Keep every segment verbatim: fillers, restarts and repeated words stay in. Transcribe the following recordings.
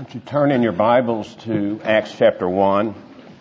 Would you turn in your Bibles to Acts chapter one?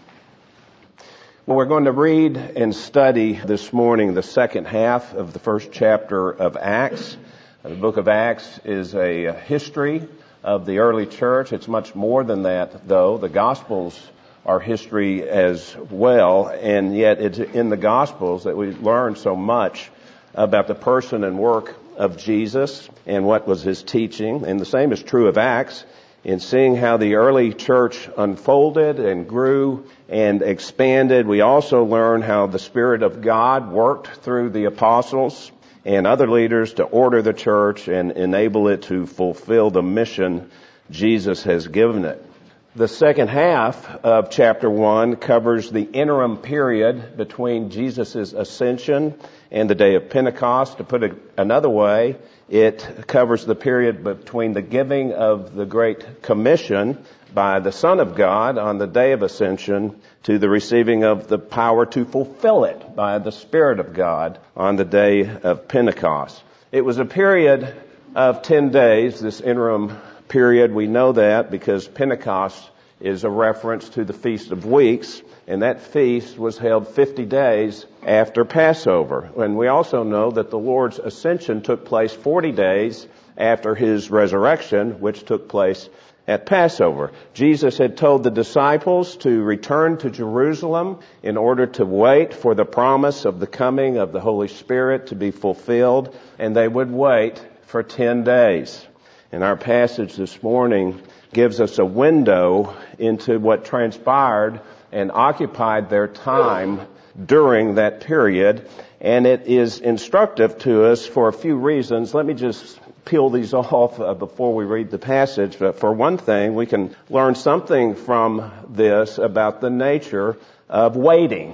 Well, we're going to read and study this morning the second half of the first chapter of Acts. The book of Acts is a history of the early church. It's much more than that, though. The Gospels are history as well, and yet it's in the Gospels that we learn so much about the person and work of Jesus and what was his teaching. And the same is true of Acts. In seeing how the early church unfolded and grew and expanded, we also learn how the Spirit of God worked through the apostles and other leaders to order the church and enable it to fulfill the mission Jesus has given it. The second half of chapter one covers the interim period between Jesus' ascension and the day of Pentecost. To put it another way, it covers the period between the giving of the Great Commission by the Son of God on the day of ascension to the receiving of the power to fulfill it by the Spirit of God on the day of Pentecost. It was a period of ten days, this interim period. We know that because Pentecost is a reference to the Feast of Weeks, and that feast was held fifty days after Passover. And we also know that the Lord's ascension took place forty days after his resurrection, which took place at Passover. Jesus had told the disciples to return to Jerusalem in order to wait for the promise of the coming of the Holy Spirit to be fulfilled, and they would wait for ten days. And our passage this morning gives us a window into what transpired and occupied their time during that period. And it is instructive to us for a few reasons. Let me just peel these off uh, before we read the passage. But for one thing, we can learn something from this about the nature of waiting,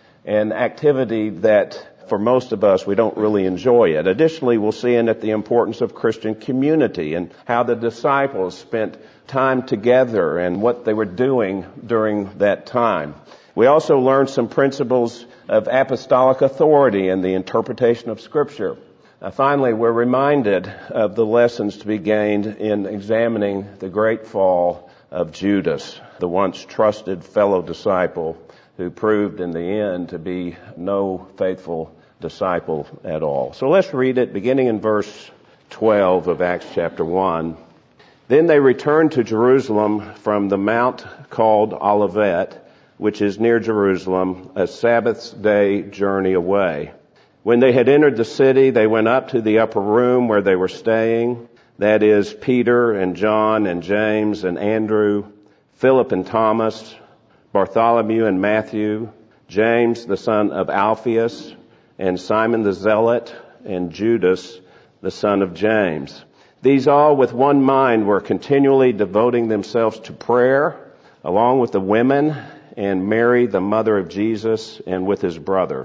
an activity that for most of us, we don't really enjoy it. Additionally, we'll see in it the importance of Christian community and how the disciples spent time together and what they were doing during that time. We also learn some principles of apostolic authority and the interpretation of Scripture. Uh, finally, we're reminded of the lessons to be gained in examining the great fall of Judas, the once trusted fellow disciple who proved in the end to be no faithful disciple at all. So let's read it beginning in verse twelve of Acts chapter one. Then they returned to Jerusalem from the mount called Olivet, which is near Jerusalem, a Sabbath's day journey away. When they had entered the city, they went up to the upper room where they were staying, that is, Peter and John and James and Andrew, Philip and Thomas, Bartholomew and Matthew, James the son of Alphaeus, and Simon the Zealot, and Judas the son of James. These all with one mind were continually devoting themselves to prayer, along with the women and Mary, the mother of Jesus, and with his brothers.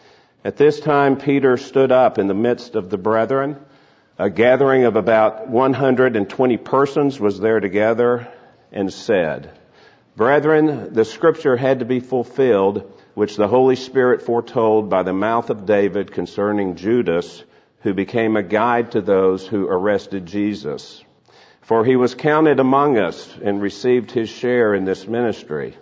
At this time, Peter stood up in the midst of the brethren. A gathering of about one hundred twenty persons was there together, and said, "Brethren, the scripture had to be fulfilled, which the Holy Spirit foretold by the mouth of David concerning Judas, who became a guide to those who arrested Jesus. For he was counted among us and received his share in this ministry."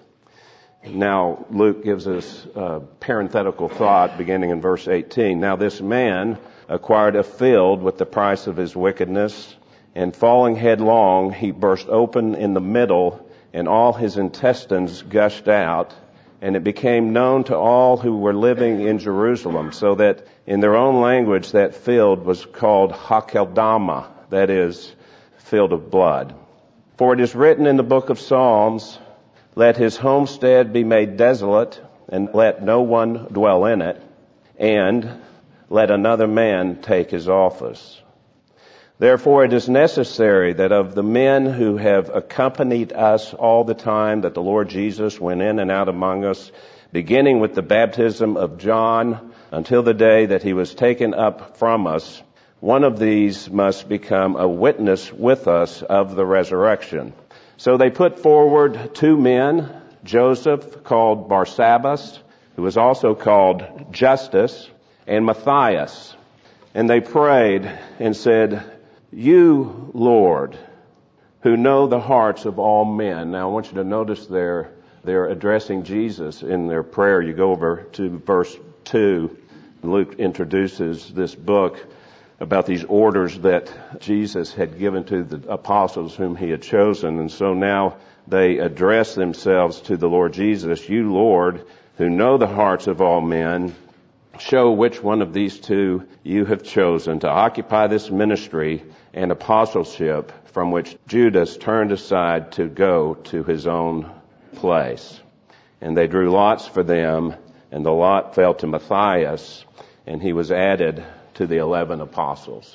Now, Luke gives us a parenthetical thought beginning in verse eighteen. "Now this man acquired a field with the price of his wickedness, and falling headlong, he burst open in the middle, and all his intestines gushed out. And it became known to all who were living in Jerusalem, so that in their own language that field was called Hakeldama, that is, field of blood. For it is written in the book of Psalms, 'Let his homestead be made desolate, and let no one dwell in it, and let another man take his office.' Therefore it is necessary that of the men who have accompanied us all the time that the Lord Jesus went in and out among us, beginning with the baptism of John until the day that he was taken up from us, one of these must become a witness with us of the resurrection." So they put forward two men, Joseph called Barsabbas, who was also called Justus, and Matthias. And they prayed and said, "You, Lord, who know the hearts of all men. Now I want you to notice there, they're addressing Jesus in their prayer. You go over to verse two. Luke introduces this book about these orders that Jesus had given to the apostles whom he had chosen. And so now they address themselves to the Lord Jesus. You, Lord, who know the hearts of all men, show which one of these two you have chosen to occupy this ministry and apostleship from which Judas turned aside to go to his own place. And they drew lots for them, and the lot fell to Matthias, and he was added to the eleven apostles.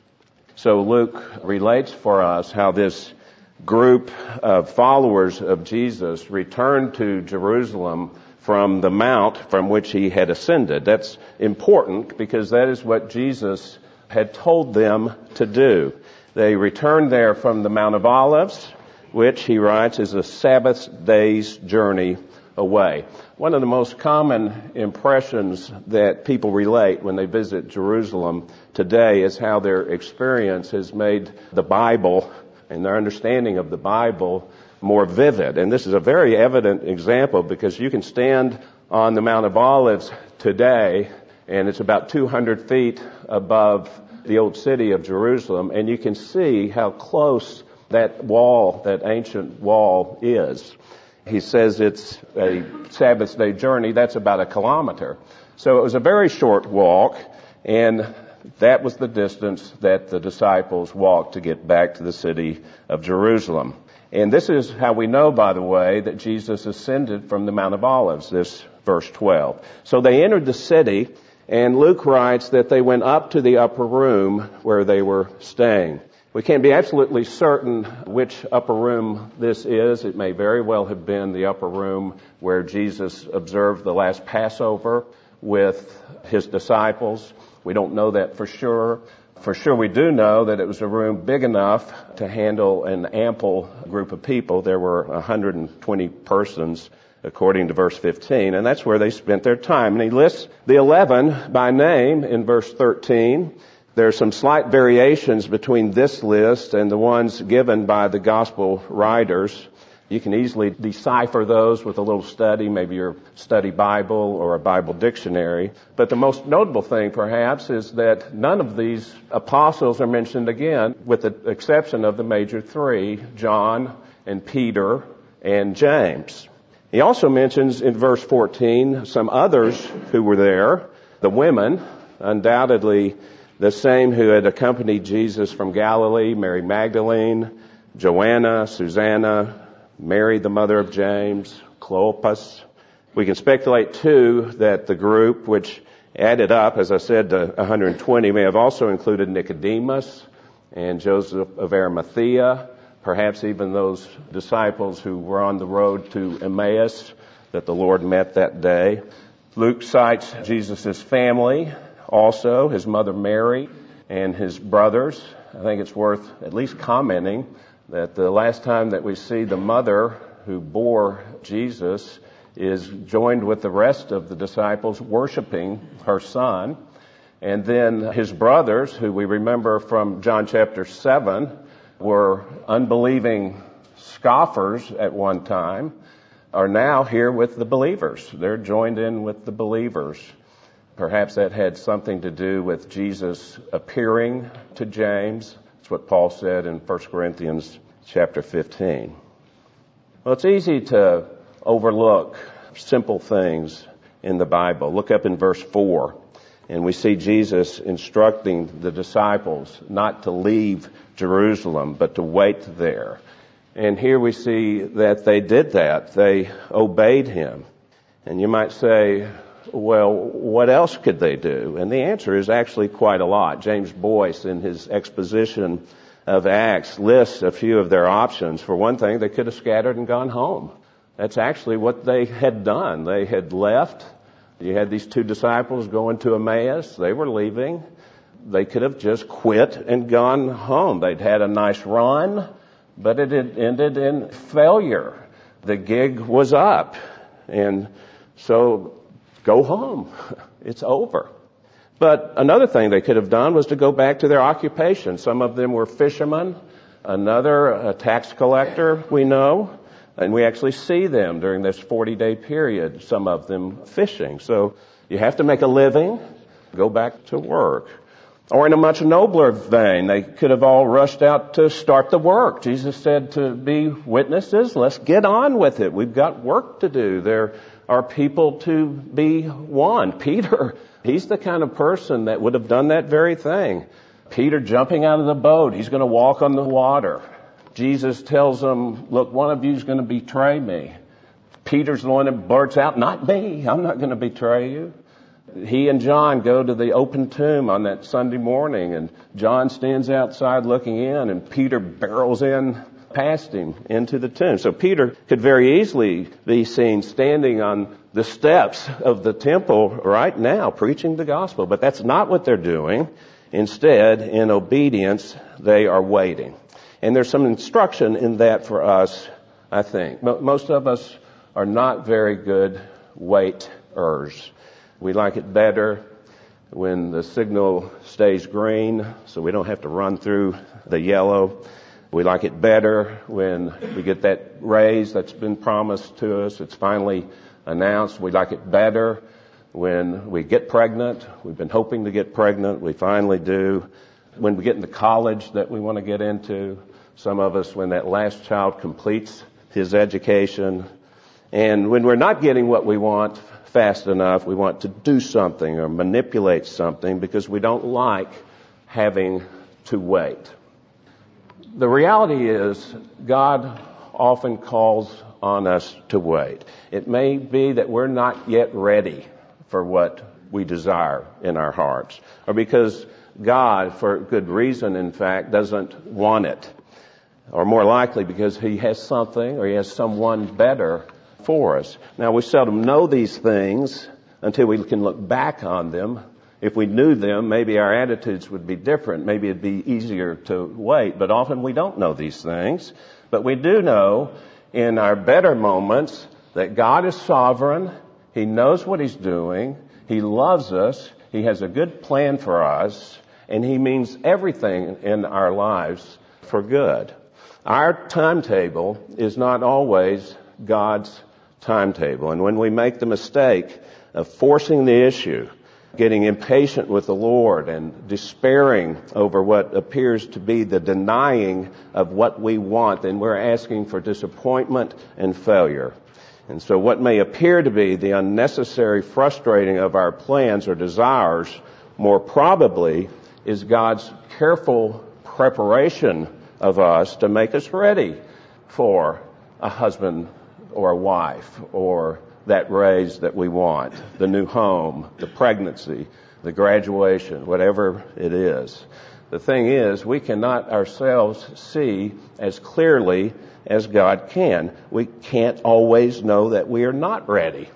So Luke relates for us how this group of followers of Jesus returned to Jerusalem from the mount from which he had ascended. That's important because that is what Jesus had told them to do. They returned there from the Mount of Olives, which he writes is a Sabbath day's journey away. One of the most common impressions that people relate when they visit Jerusalem today is how their experience has made the Bible and their understanding of the Bible more vivid. And this is a very evident example because you can stand on the Mount of Olives today, and it's about two hundred feet above the old city of Jerusalem, and you can see how close that wall, that ancient wall is. He says it's a Sabbath day journey. That's about a kilometer. So it was a very short walk, and that was the distance that the disciples walked to get back to the city of Jerusalem. And this is how we know, by the way, that Jesus ascended from the Mount of Olives, this verse twelve. So they entered the city, and Luke writes that they went up to the upper room where they were staying. We can't be absolutely certain which upper room this is. It may very well have been the upper room where Jesus observed the last Passover with his disciples. We don't know that for sure. For sure we do know that it was a room big enough to handle an ample group of people. There were one hundred twenty persons according to verse fifteen, and that's where they spent their time. And he lists the eleven by name in verse thirteen. There are some slight variations between this list and the ones given by the gospel writers. You can easily decipher those with a little study, maybe your study Bible or a Bible dictionary. But the most notable thing, perhaps, is that none of these apostles are mentioned again, with the exception of the major three, John and Peter and James. He also mentions in verse fourteen some others who were there, the women, undoubtedly the same who had accompanied Jesus from Galilee, Mary Magdalene, Joanna, Susanna, Mary, the mother of James, Clopas. We can speculate, too, that the group, which added up, as I said, to one hundred twenty, may have also included Nicodemus and Joseph of Arimathea, perhaps even those disciples who were on the road to Emmaus that the Lord met that day. Luke cites Jesus' family, also his mother Mary and his brothers. I think it's worth at least commenting that the last time that we see the mother who bore Jesus is joined with the rest of the disciples worshiping her son. And then his brothers, who we remember from John chapter seven, were unbelieving scoffers at one time, are now here with the believers. They're joined in with the believers. Perhaps that had something to do with Jesus appearing to James. That's what Paul said in First Corinthians chapter fifteen. Well, it's easy to overlook simple things in the Bible. Look up in verse four, and we see Jesus instructing the disciples not to leave Jerusalem, but to wait there. And here we see that they did that. They obeyed him. And you might say, well, what else could they do? And the answer is actually quite a lot. James Boyce, in his exposition of Acts, lists a few of their options. For one thing, they could have scattered and gone home. That's actually what they had done. They had left. You had these two disciples going to Emmaus. They were leaving. They could have just quit and gone home. They'd had a nice run, but it had ended in failure. The gig was up. And so go home. It's over. But another thing they could have done was to go back to their occupation. Some of them were fishermen. Another, a tax collector, we know, and we actually see them during this forty-day period, some of them fishing. So you have to make a living, go back to work. Or in a much nobler vein, they could have all rushed out to start the work. Jesus said to be witnesses, let's get on with it. We've got work to do. There are people to be won. Peter, he's the kind of person that would have done that very thing. Peter jumping out of the boat, he's going to walk on the water. Jesus tells him, look, one of you is going to betray me. Peter's the one that blurts out, not me, I'm not going to betray you. He and John go to the open tomb on that Sunday morning, and John stands outside looking in, and Peter barrels in past him into the tomb. So Peter could very easily be seen standing on the steps of the temple right now, preaching the gospel. But that's not what they're doing. Instead, in obedience, they are waiting. And there's some instruction in that for us, I think. Most of us are not very good waiters. We like it better when the signal stays green, so we don't have to run through the yellow. We like it better when we get that raise that's been promised to us. It's finally announced. We like it better when we get pregnant. We've been hoping to get pregnant. We finally do. When we get into college that we want to get into. Some of us when that last child completes his education. And when we're not getting what we want fast enough, we want to do something or manipulate something because we don't like having to wait. The reality is God often calls on us to wait. It may be that we're not yet ready for what we desire in our hearts, or because God, for good reason, in fact, doesn't want it, or more likely because He has something or He has someone better for us. Now, we seldom know these things until we can look back on them. If we knew them, maybe our attitudes would be different. Maybe it'd be easier to wait. But often we don't know these things. But we do know in our better moments that God is sovereign. He knows what He's doing. He loves us. He has a good plan for us. And He means everything in our lives for good. Our timetable is not always God's timetable. And when we make the mistake of forcing the issue, getting impatient with the Lord and despairing over what appears to be the denying of what we want, then we're asking for disappointment and failure. And so what may appear to be the unnecessary frustrating of our plans or desires, more probably is God's careful preparation of us to make us ready for a husband or a wife, or that raise that we want, the new home, the pregnancy, the graduation, whatever it is. The thing is, we cannot ourselves see as clearly as God can. We can't always know that we are not ready.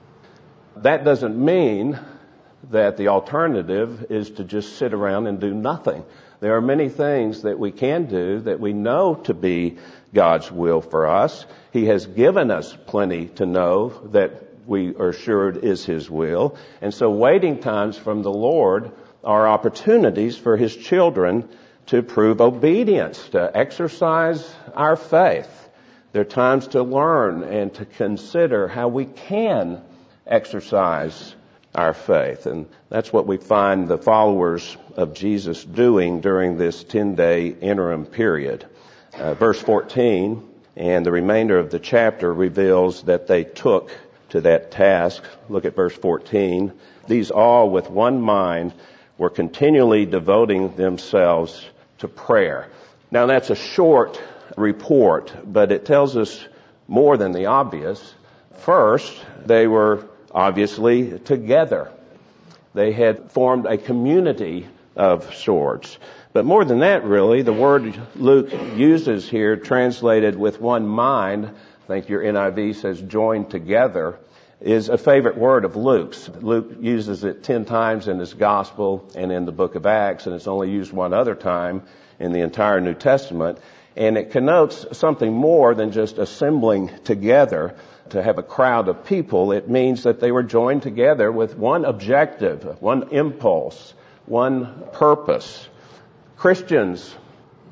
That doesn't mean that the alternative is to just sit around and do nothing. There are many things that we can do that we know to be God's will for us. He has given us plenty to know that we are assured is His will. And so waiting times from the Lord are opportunities for His children to prove obedience, to exercise our faith. They're times to learn and to consider how we can exercise our faith. And that's what we find the followers of Jesus doing during this ten-day interim period. Uh, verse fourteen and the remainder of the chapter reveals that they took to that task. Look at verse fourteen. These all with one mind were continually devoting themselves to prayer. Now that's a short report, but it tells us more than the obvious. First, they were obviously together. They had formed a community of sorts. But more than that, really, the word Luke uses here, translated with one mind, I think your N I V says joined together, is a favorite word of Luke's. Luke uses it ten times in his gospel and in the book of Acts, and it's only used one other time in the entire New Testament. And it connotes something more than just assembling together to have a crowd of people. It means that they were joined together with one objective, one impulse, one purpose. Christians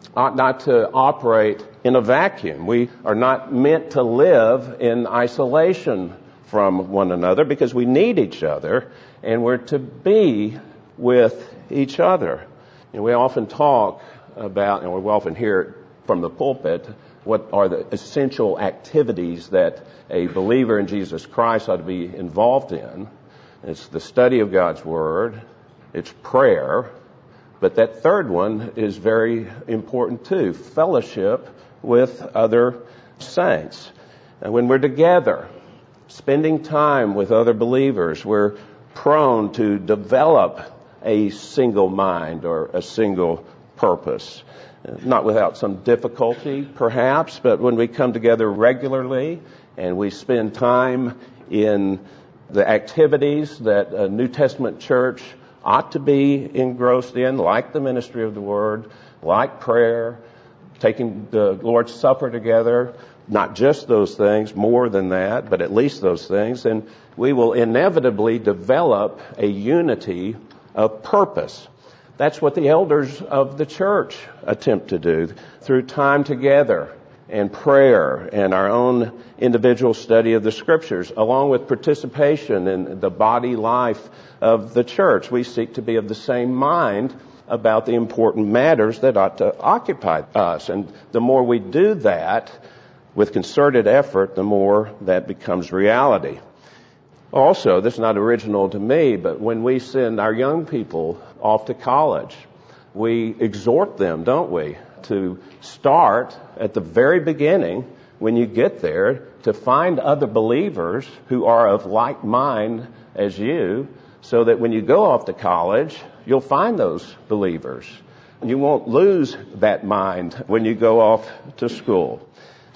ought not to operate in a vacuum. We are not meant to live in isolation from one another because we need each other, and we're to be with each other. And we often talk about, and we often hear it from the pulpit, what are the essential activities that a believer in Jesus Christ ought to be involved in. It's the study of God's Word, it's prayer, but that third one is very important too, fellowship with other saints. And when we're together, spending time with other believers, we're prone to develop a single mind or a single purpose. Not without some difficulty, perhaps, but when we come together regularly and we spend time in the activities that a New Testament church ought to be engrossed in, like the ministry of the Word, like prayer, taking the Lord's Supper together, not just those things, more than that, but at least those things, then we will inevitably develop a unity of purpose. That's what the elders of the church attempt to do through time together and prayer and our own individual study of the Scriptures, along with participation in the body life of the church. We seek to be of the same mind about the important matters that ought to occupy us. And the more we do that with concerted effort, the more that becomes reality. Also, this is not original to me, but when we send our young people off to college, we exhort them, don't we, to start at the very beginning when you get there to find other believers who are of like mind as you, so that when you go off to college, you'll find those believers. You won't lose that mind when you go off to school.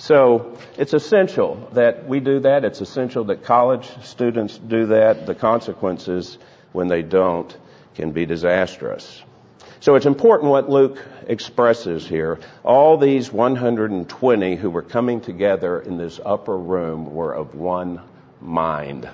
So it's essential that we do that. It's essential that college students do that. The consequences when they don't can be disastrous. So it's important what Luke expresses here. All these one hundred twenty who were coming together in this upper room were of one mind.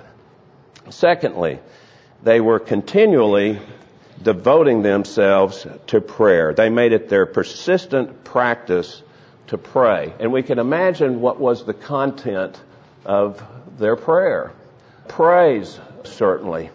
Secondly, they were continually devoting themselves to prayer. They made it their persistent practice to pray. And we can imagine what was the content of their prayer. Praise, certainly.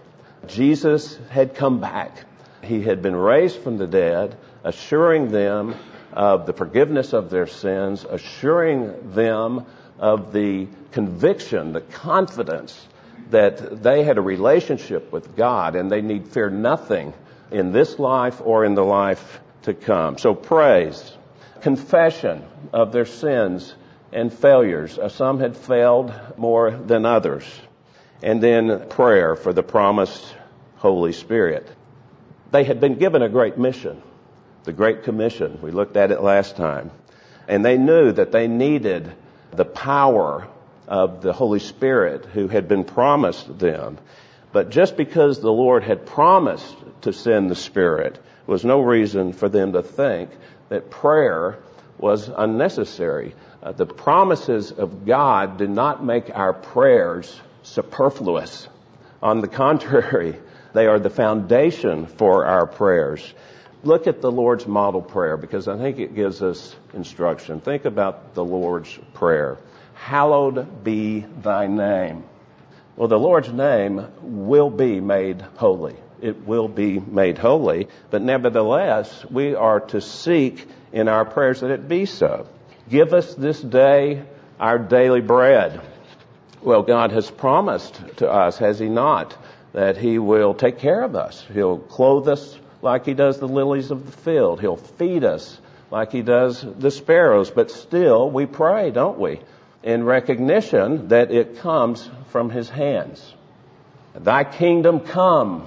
Jesus had come back. He had been raised from the dead, assuring them of the forgiveness of their sins, assuring them of the conviction, the confidence that they had a relationship with God and they need fear nothing in this life or in the life to come. So praise. Confession of their sins and failures. Some had failed more than others. And then prayer for the promised Holy Spirit. They had been given a great mission, the Great Commission. We looked at it last time. And they knew that they needed the power of the Holy Spirit who had been promised them. But just because the Lord had promised to send the Spirit was no reason for them to think that prayer was unnecessary. Uh, the promises of God do not make our prayers superfluous. On the contrary, they are the foundation for our prayers. Look at the Lord's model prayer, because I think it gives us instruction. Think about the Lord's Prayer. Hallowed be thy name. Well, the Lord's name will be made holy. It will be made holy, but nevertheless, we are to seek in our prayers that it be so. Give us this day our daily bread. Well, God has promised to us, has He not, that He will take care of us. He'll clothe us like He does the lilies of the field. He'll feed us like He does the sparrows. But still, we pray, don't we, in recognition that it comes from His hands. Thy kingdom come.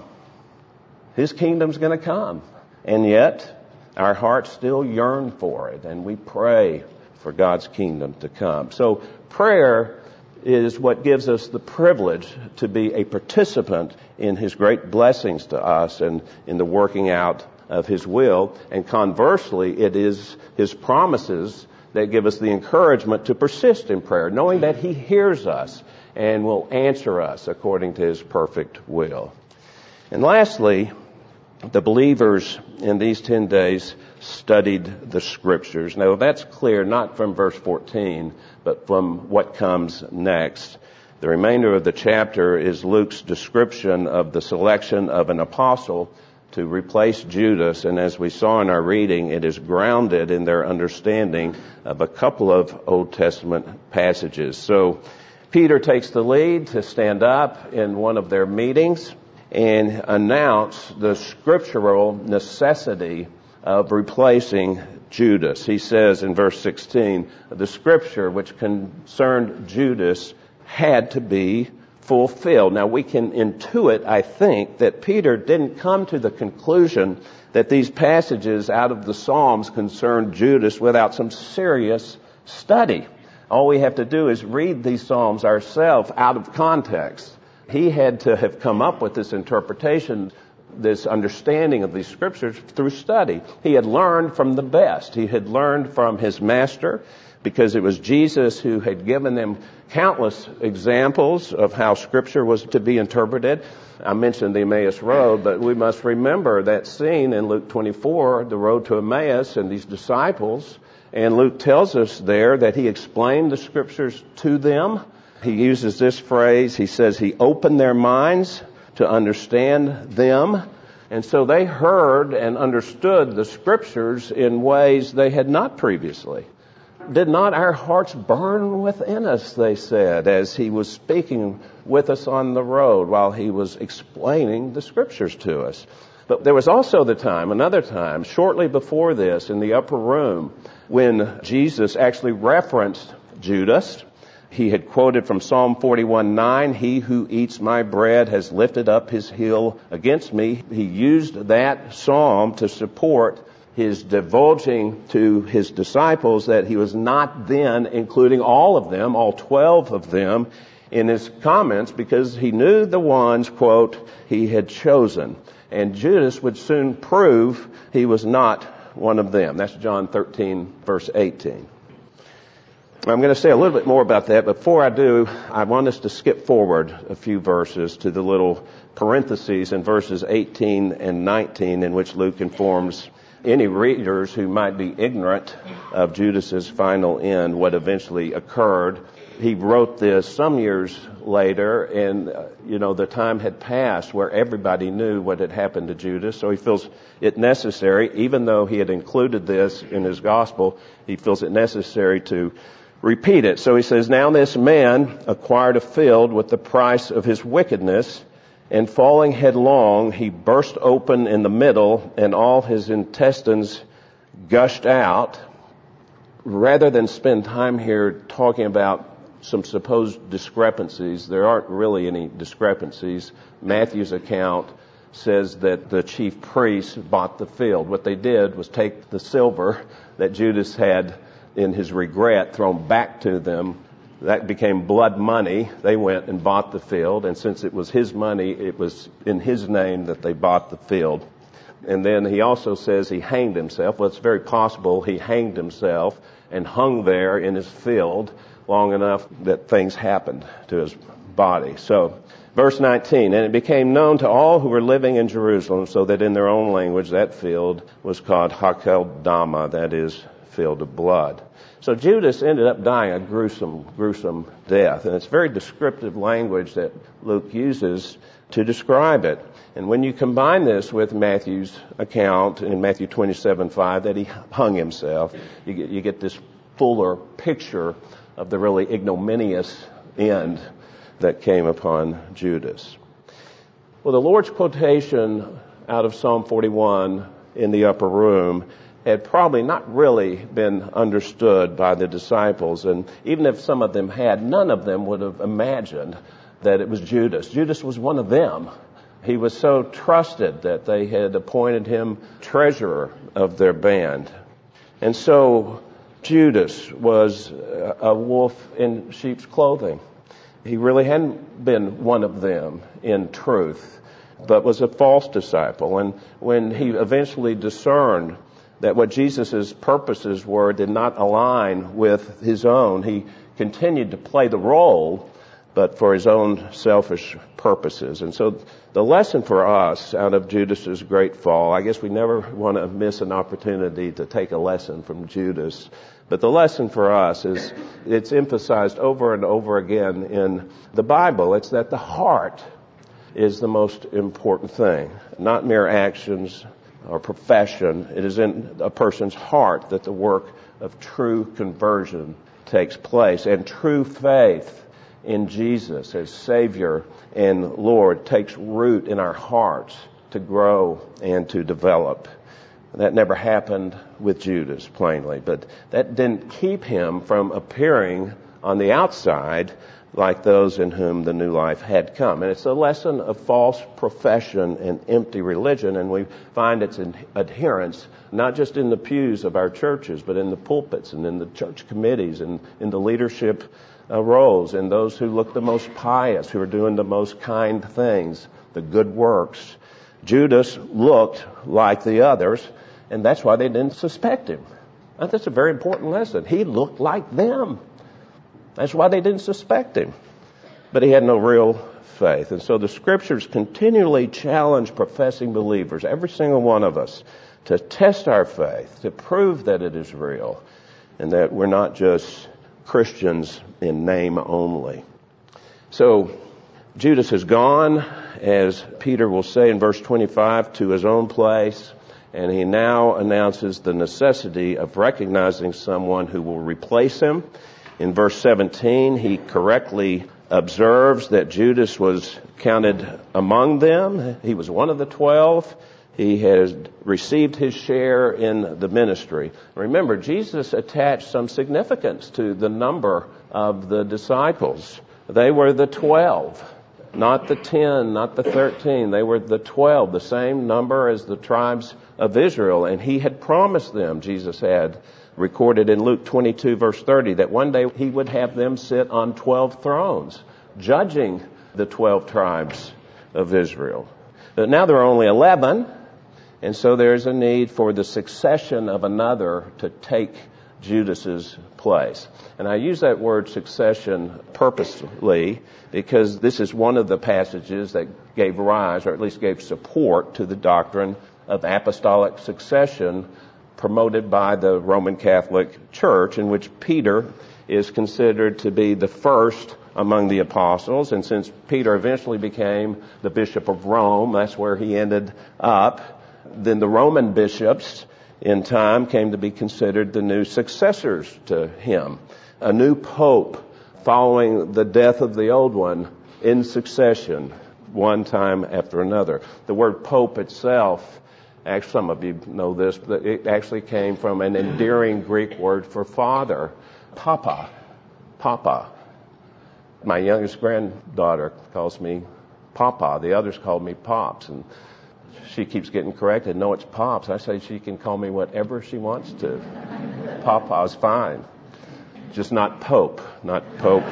His kingdom's going to come. And yet, our hearts still yearn for it, and we pray for God's kingdom to come. So prayer is what gives us the privilege to be a participant in His great blessings to us and in the working out of His will. And conversely, it is His promises that give us the encouragement to persist in prayer, knowing that He hears us and will answer us according to His perfect will. And lastly, the believers in these ten days studied the Scriptures. Now that's clear not from verse fourteen, but from what comes next. The remainder of the chapter is Luke's description of the selection of an apostle to replace Judas, and as we saw in our reading, it is grounded in their understanding of a couple of Old Testament passages. So Peter takes the lead to stand up in one of their meetings and announce the scriptural necessity of replacing Judas. He says in verse sixteen, the scripture which concerned Judas had to be fulfilled. Now we can intuit, I think, that Peter didn't come to the conclusion that these passages out of the Psalms concerned Judas without some serious study. All we have to do is read these Psalms ourselves out of context. He had to have come up with this interpretation, this understanding of these scriptures through study. He had learned from the best. He had learned from his master, because it was Jesus who had given them countless examples of how Scripture was to be interpreted. I mentioned the Emmaus Road, but we must remember that scene in Luke twenty-four, the road to Emmaus and these disciples. And Luke tells us there that he explained the Scriptures to them. He uses this phrase, he says he opened their minds to understand them. And so they heard and understood the Scriptures in ways they had not previously. Did not our hearts burn within us, they said, as he was speaking with us on the road while he was explaining the Scriptures to us. But there was also the time, another time, shortly before this, in the upper room, when Jesus actually referenced Judas. He had quoted from Psalm forty-one nine, "He who eats my bread has lifted up his heel against me." He used that psalm to support his divulging to his disciples that he was not then including all of them, all twelve of them, in his comments, because he knew the ones, quote, he had chosen. And Judas would soon prove he was not one of them. That's John thirteen, verse eighteen. I'm going to say a little bit more about that. Before I do, I want us to skip forward a few verses to the little parentheses in verses eighteen and nineteen in which Luke informs any readers who might be ignorant of Judas's final end, what eventually occurred. He wrote this some years later, and, uh, you know, the time had passed where everybody knew what had happened to Judas, so he feels it necessary, even though he had included this in his gospel, he feels it necessary to repeat it. So he says, "Now this man acquired a field with the price of his wickedness, and falling headlong, he burst open in the middle, and all his intestines gushed out." Rather than spend time here talking about some supposed discrepancies, there aren't really any discrepancies. Matthew's account says that the chief priests bought the field. What they did was take the silver that Judas had in his regret thrown back to them. That became blood money. They went and bought the field, and since it was his money, it was in his name that they bought the field. And then he also says he hanged himself. Well, it's very possible he hanged himself and hung there in his field long enough that things happened to his body. So, verse nineteen, "And it became known to all who were living in Jerusalem, so that in their own language that field was called Hakeldama, that is, field of blood." So Judas ended up dying a gruesome, gruesome death. And it's very descriptive language that Luke uses to describe it. And when you combine this with Matthew's account in Matthew twenty-seven five that he hung himself, you get, you get this fuller picture of the really ignominious end that came upon Judas. Well, the Lord's quotation out of Psalm forty-one in the upper room had probably not really been understood by the disciples. And even if some of them had, none of them would have imagined that it was Judas. Judas was one of them. He was so trusted that they had appointed him treasurer of their band. And so Judas was a wolf in sheep's clothing. He really hadn't been one of them in truth, but was a false disciple. And when he eventually discerned that what Jesus' purposes were did not align with his own, he continued to play the role but for his own selfish purposes. And so the lesson for us out of Judas's great fall, I guess we never want to miss an opportunity to take a lesson from Judas, but the lesson for us is, it's emphasized over and over again in the Bible. It's that the heart is the most important thing, not mere actions or profession. It is in a person's heart that the work of true conversion takes place, and true faith in Jesus as Savior and Lord takes root in our hearts to grow and to develop. That never happened with Judas, plainly, but that didn't keep him from appearing on the outside like those in whom the new life had come. And it's a lesson of false profession and empty religion, and we find its adherents not just in the pews of our churches, but in the pulpits and in the church committees and in the leadership uh, roles, and those who look the most pious, who are doing the most kind things, the good works. Judas looked like the others, and that's why they didn't suspect him. Now, that's a very important lesson. He looked like them. That's why they didn't suspect him. But he had no real faith. And so the Scriptures continually challenge professing believers, every single one of us, to test our faith, to prove that it is real, and that we're not just Christians in name only. So Judas has gone, as Peter will say in verse twenty-five, to his own place, and he now announces the necessity of recognizing someone who will replace him. In verse seventeen, he correctly observes that Judas was counted among them. He was one of the twelve. He has received his share in the ministry. Remember, Jesus attached some significance to the number of the disciples. They were the twelve, not the ten, not the thirteen. They were the twelve, the same number as the tribes of Israel. And he had promised them, Jesus had, recorded in Luke twenty-two, verse thirty, that one day he would have them sit on twelve thrones, judging the twelve tribes of Israel. But now there are only eleven, and so there's a need for the succession of another to take Judas's place. And I use that word succession purposely because this is one of the passages that gave rise, or at least gave support, to the doctrine of apostolic succession promoted by the Roman Catholic Church, in which Peter is considered to be the first among the apostles. And since Peter eventually became the Bishop of Rome, that's where he ended up, then the Roman bishops in time came to be considered the new successors to him. A new pope following the death of the old one in succession, one time after another. The word pope itself, actually, some of you know this, but it actually came from an endearing Greek word for father, papa, papa. My youngest granddaughter calls me papa. The others call me pops, and she keeps getting corrected. No, it's pops. I say she can call me whatever she wants to. Papa's fine. Just not pope, not pope.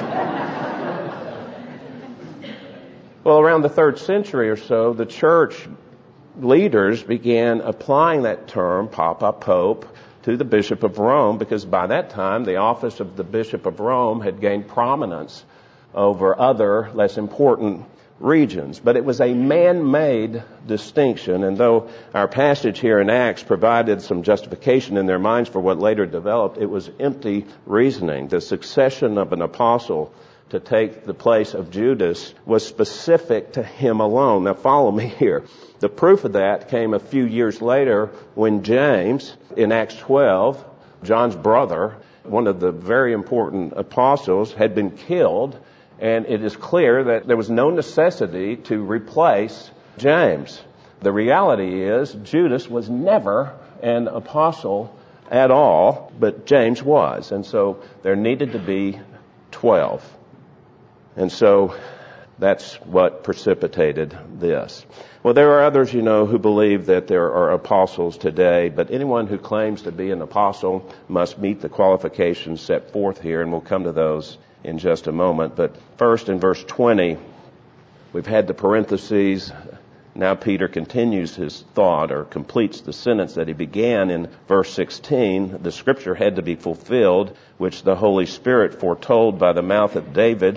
Well, around the third century or so, the church leaders began applying that term, Papa, Pope, to the Bishop of Rome, because by that time the office of the Bishop of Rome had gained prominence over other less important regions. But it was a man-made distinction, and though our passage here in Acts provided some justification in their minds for what later developed, it was empty reasoning. The succession of an apostle to take the place of Judas was specific to him alone. Now follow me here. The proof of that came a few years later when James, in Acts twelve, John's brother, one of the very important apostles, had been killed, and it is clear that there was no necessity to replace James. The reality is Judas was never an apostle at all, but James was, and so there needed to be twelve. And so that's what precipitated this. Well, there are others, you know, who believe that there are apostles today, but anyone who claims to be an apostle must meet the qualifications set forth here, and we'll come to those in just a moment. But first, in verse twenty, we've had the parentheses. Now Peter continues his thought, or completes the sentence that he began in verse sixteen. The scripture had to be fulfilled, which the Holy Spirit foretold by the mouth of David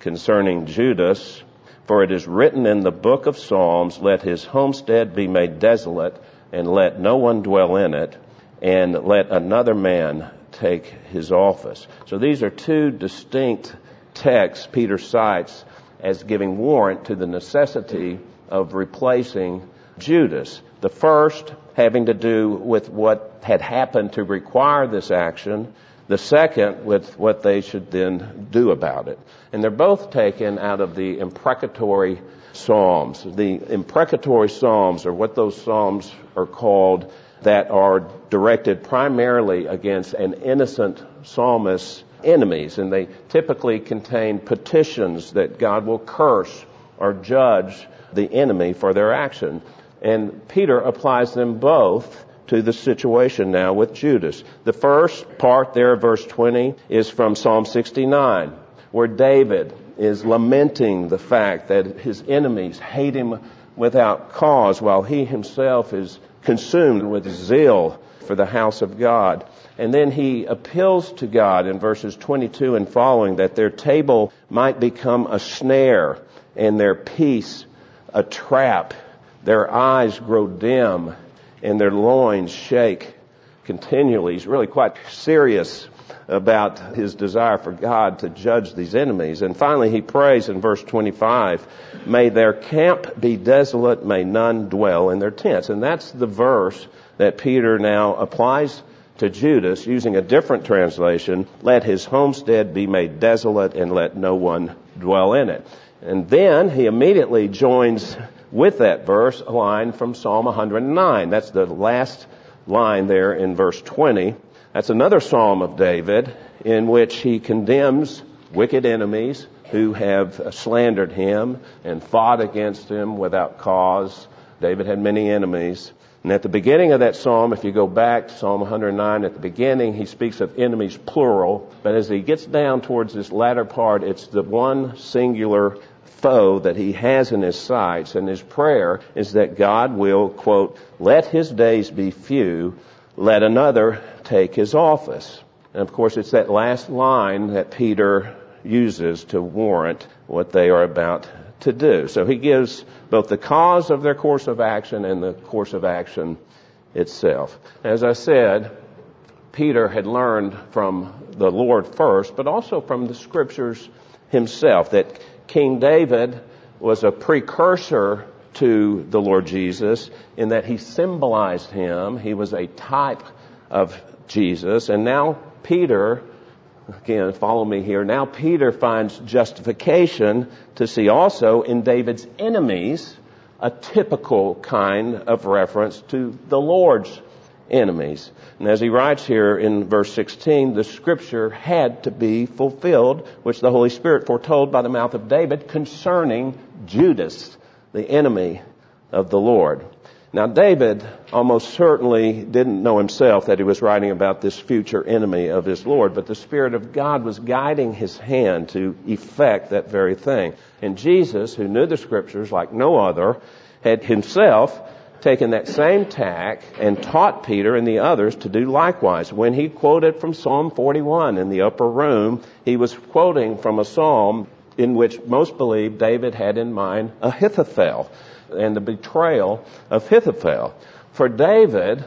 concerning Judas, for it is written in the book of Psalms, let his homestead be made desolate, and let no one dwell in it, and let another man take his office. So these are two distinct texts Peter cites as giving warrant to the necessity of replacing Judas. The first having to do with what had happened to require this action, the second with what they should then do about it. And they're both taken out of the imprecatory psalms. The imprecatory psalms are what those psalms are called that are directed primarily against an innocent psalmist's enemies. And they typically contain petitions that God will curse or judge the enemy for their action. And Peter applies them both to the situation now with Judas. The first part there, verse twenty, is from Psalm sixty-nine, where David is lamenting the fact that his enemies hate him without cause, while he himself is consumed with zeal for the house of God. And then he appeals to God in verses twenty-two and following that their table might become a snare and their peace a trap. Their eyes grow dim and their loins shake continually. He's really quite serious about his desire for God to judge these enemies. And finally he prays in verse twenty-five, may their camp be desolate, may none dwell in their tents. And that's the verse that Peter now applies to Judas using a different translation, let his homestead be made desolate and let no one dwell in it. And then he immediately joins with that verse a line from Psalm one hundred nine. That's the last line there in verse twenty. That's another psalm of David in which he condemns wicked enemies who have slandered him and fought against him without cause. David had many enemies. And at the beginning of that psalm, if you go back to Psalm one hundred nine, at the beginning he speaks of enemies plural. But as he gets down towards this latter part, it's the one singular foe that he has in his sights. And his prayer is that God will, quote, let his days be few, let another take his office. And of course, it's that last line that Peter uses to warrant what they are about to do. So he gives both the cause of their course of action and the course of action itself. As I said, Peter had learned from the Lord first, but also from the scriptures himself, that King David was a precursor to the Lord Jesus in that he symbolized him. He was a type of Jesus. And now Peter, again, follow me here, now Peter finds justification to see also in David's enemies a typical kind of reference to the Lord's enemies. And as he writes here in verse sixteen, the scripture had to be fulfilled, which the Holy Spirit foretold by the mouth of David concerning Judas, the enemy of the Lord. Now, David almost certainly didn't know himself that he was writing about this future enemy of his Lord, but the Spirit of God was guiding his hand to effect that very thing. And Jesus, who knew the scriptures like no other, had himself taken that same tack and taught Peter and the others to do likewise. When he quoted from Psalm forty-one in the upper room, he was quoting from a psalm in which most believe David had in mind Ahithophel and the betrayal of Ahithophel. For David,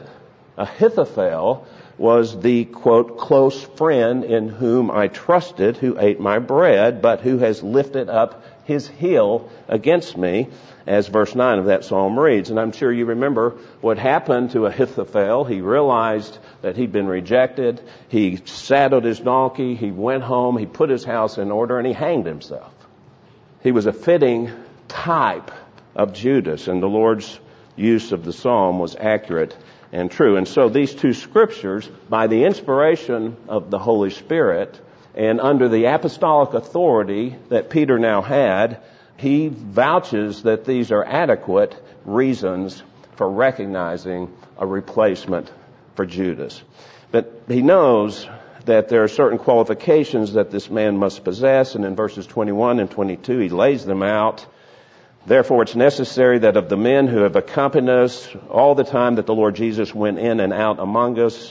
Ahithophel was the, quote, close friend in whom I trusted, who ate my bread, but who has lifted up his heel against me, as verse nine of that psalm reads. And I'm sure you remember what happened to Ahithophel. He realized that he'd been rejected. He saddled his donkey. He went home. He put his house in order, and he hanged himself. He was a fitting type of Judas, and the Lord's use of the psalm was accurate and true. And so these two scriptures, by the inspiration of the Holy Spirit and under the apostolic authority that Peter now had, he vouches that these are adequate reasons for recognizing a replacement for Judas. But he knows that there are certain qualifications that this man must possess, and in verses twenty-one and twenty-two he lays them out. Therefore, it's necessary that of the men who have accompanied us all the time that the Lord Jesus went in and out among us,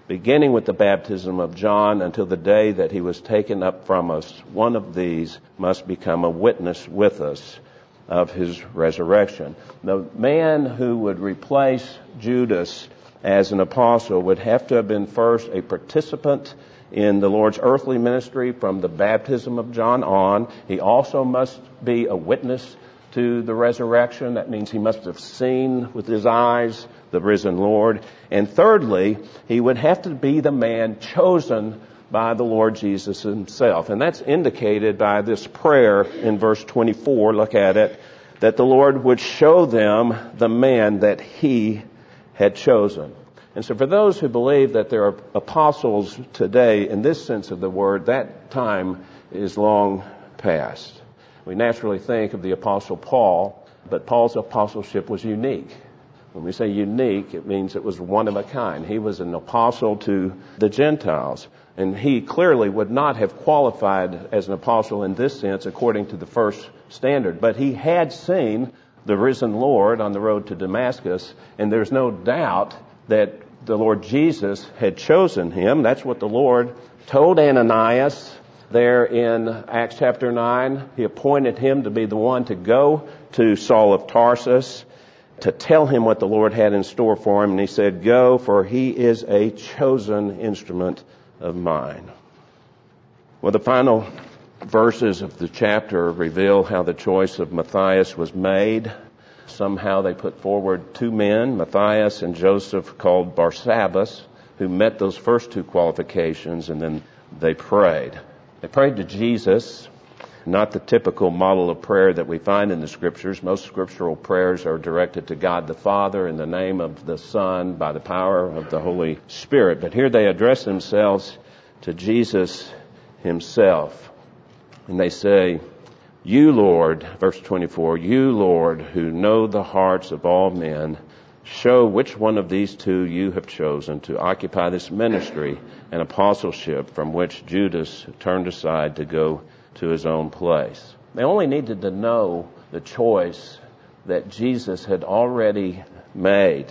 beginning with the baptism of John until the day that he was taken up from us, one of these must become a witness with us of his resurrection. The man who would replace Judas as an apostle would have to have been first a participant in the Lord's earthly ministry from the baptism of John on. He also must be a witness to the resurrection. That means he must have seen with his eyes the risen Lord. And thirdly, he would have to be the man chosen by the Lord Jesus himself. And that's indicated by this prayer in verse twenty-four. Look at it. That the Lord would show them the man that he had chosen. And so for those who believe that there are apostles today, in this sense of the word, that time is long past. We naturally think of the Apostle Paul, but Paul's apostleship was unique. When we say unique, it means it was one of a kind. He was an apostle to the Gentiles. And he clearly would not have qualified as an apostle in this sense according to the first standard. But he had seen the risen Lord on the road to Damascus, and there's no doubt that the Lord Jesus had chosen him. That's what the Lord told Ananias there in Acts chapter nine. He appointed him to be the one to go to Saul of Tarsus to tell him what the Lord had in store for him. And he said, "Go, for he is a chosen instrument of mine." Well, the final verses of the chapter reveal how the choice of Matthias was made. Somehow they put forward two men, Matthias and Joseph, called Barsabbas, who met those first two qualifications, and then they prayed. They prayed to Jesus, not the typical model of prayer that we find in the Scriptures. Most scriptural prayers are directed to God the Father in the name of the Son by the power of the Holy Spirit. But here they address themselves to Jesus himself. And they say, "You, Lord," verse twenty-four, "You, Lord, who know the hearts of all men, show which one of these two you have chosen to occupy this ministry and apostleship from which Judas turned aside to go to his own place." They only needed to know the choice that Jesus had already made.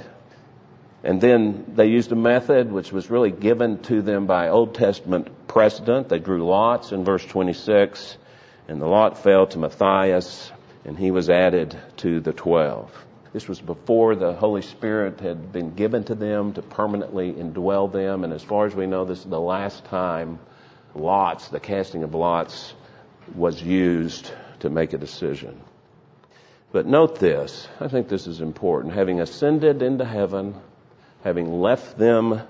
And then they used a method which was really given to them by Old Testament precedent. They drew lots in verse twenty-six, and the lot fell to Matthias, and he was added to the twelve. This was before the Holy Spirit had been given to them to permanently indwell them, and as far as we know, this is the last time lots, the casting of lots, was used to make a decision. But note this, I think this is important. Having ascended into heaven, having left them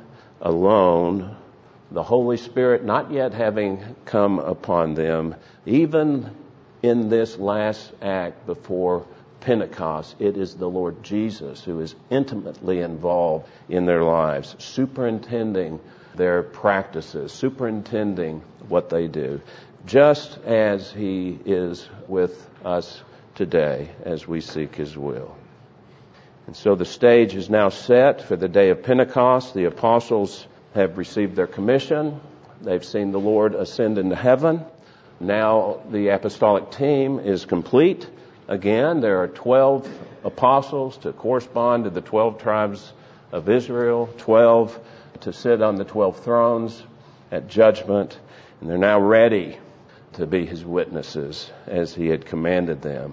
alone, the Holy Spirit not yet having come upon them, even in this last act before Pentecost, it is the Lord Jesus who is intimately involved in their lives, superintending their practices, superintending what they do, just as he is with us today as we seek his will. And so the stage is now set for the day of Pentecost. The apostles have received their commission. They've seen the Lord ascend into heaven. Now the apostolic team is complete. Again, there are twelve apostles to correspond to the twelve tribes of Israel, twelve to sit on the twelve thrones at judgment, and they're now ready to be his witnesses as he had commanded them.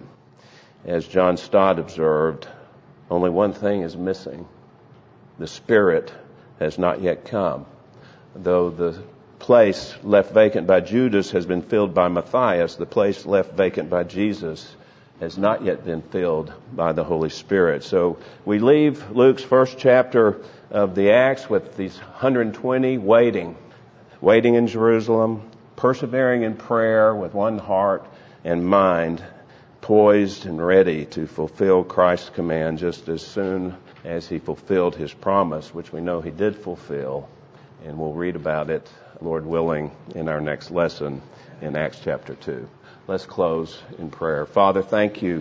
As John Stott observed, only one thing is missing. The Spirit has not yet come. Though the place left vacant by Judas has been filled by Matthias, the place left vacant by Jesus has not yet been filled by the Holy Spirit. So we leave Luke's first chapter of the Acts with these one hundred twenty waiting, waiting in Jerusalem, persevering in prayer with one heart and mind, poised and ready to fulfill Christ's command just as soon as he fulfilled his promise, which we know he did fulfill. And we'll read about it, Lord willing, in our next lesson in Acts chapter two. Let's close in prayer. Father, thank you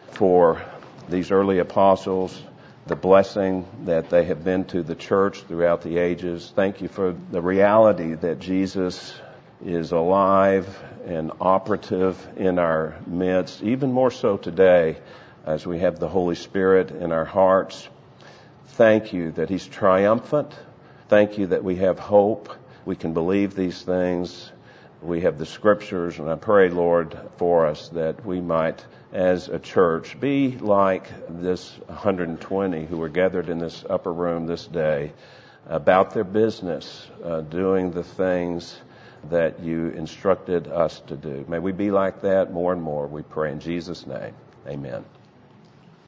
for these early apostles, the blessing that they have been to the church throughout the ages. Thank you for the reality that Jesus is alive and operative in our midst, even more so today as we have the Holy Spirit in our hearts. Thank you that he's triumphant. Thank you that we have hope. We can believe these things. We have the Scriptures, and I pray, Lord, for us that we might, as a church, be like this one hundred twenty who were gathered in this upper room this day, about their business, uh, doing the things that you instructed us to do. May we be like that more and more, we pray in Jesus' name. Amen.